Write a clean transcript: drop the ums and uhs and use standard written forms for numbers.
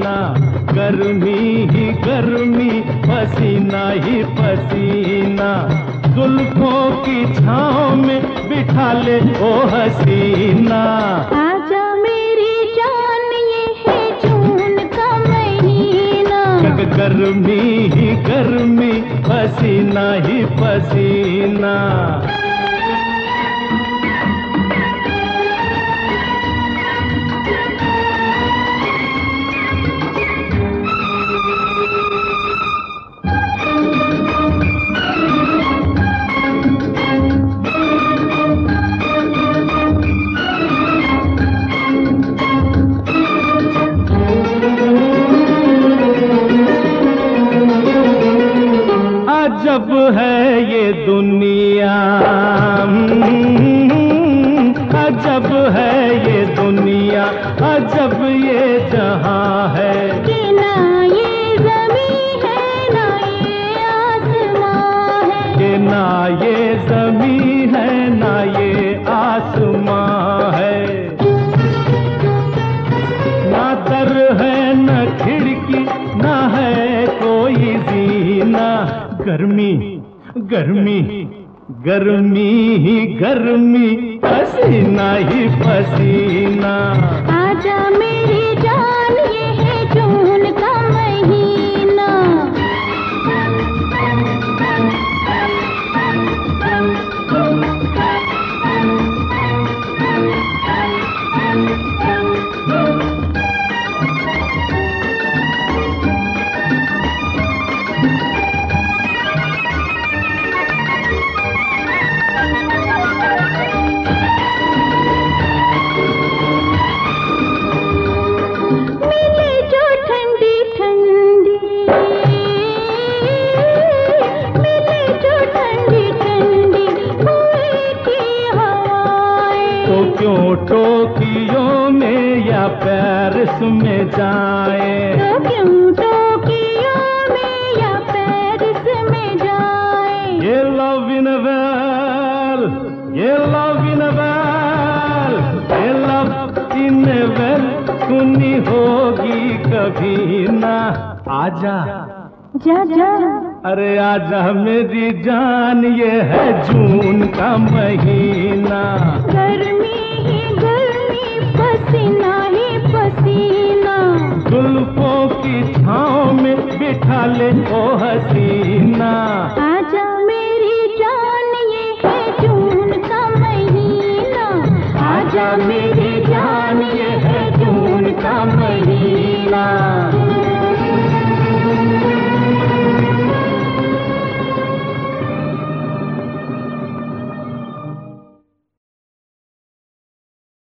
पसीना, गर्मी ही गर्मी, पसीना ही पसीना। जुल्फों की छाँव में बिठा ले ओ हसीना। आजा मेरी जान, ये है जून का महीना। गर्मी ही गर्मी, पसीना ही पसीना। अजब है ये दुनिया, अजब है ये दुनिया, अजब ये जहां है। कि ना ये ज़मीं है, ना ये आसमां है। कि ना ये ज़मीं है, ना ये आसमां है। ना दर है न खिड़की, ना है कोई जीना। गर्मी गर्मी गर्मी ही गर्मी, पसीना ही पसीना। आजा मेरी जान, ये है जून का महीना। क्यों टोक्यो में या पेरिस में जाए, तो क्यों टोक्यो में या पेरिस में जाए। ये लव इन वेल, ये लव इन वेल, ये लव इन वेल सुनी होगी कभी ना। आजा जा जा, अरे आजा मेरी जान, ये है जून का महीना। गर्मी ही गर्मी, पसीना ही पसीना। जुल्फों की छाँव में बिठा ले ओ हसीना। आजा मेरी जान, ये है जून का महीना। आजा मेरी जान, ये है जून का महीना।